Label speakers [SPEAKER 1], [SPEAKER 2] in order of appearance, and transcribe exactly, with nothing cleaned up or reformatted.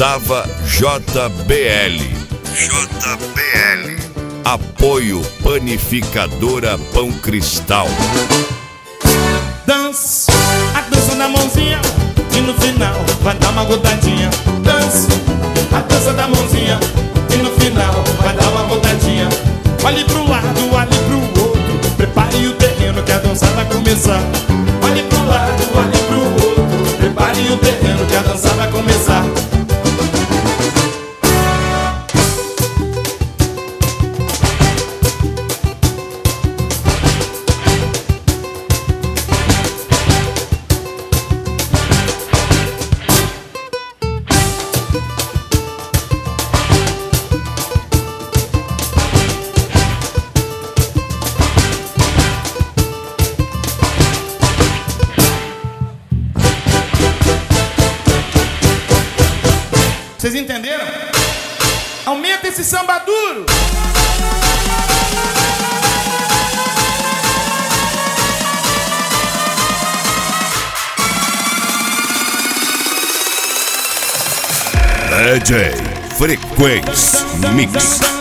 [SPEAKER 1] Dançava J B L. J B L. Apoio Panificadora Pão Cristal.
[SPEAKER 2] Dança, a dança da mãozinha, e no final vai dar uma gotadinha. Dança, a dança da mãozinha, e no final vai dar uma gotadinha. Olhe pro lado, olhe pro outro, prepare o terreno que a dança vai começar. Olhe pro lado, olhe pro outro, prepare o terreno que a dança vai começar. Vocês entenderam? Aumenta esse samba duro!
[SPEAKER 1] D J Frequência Mix.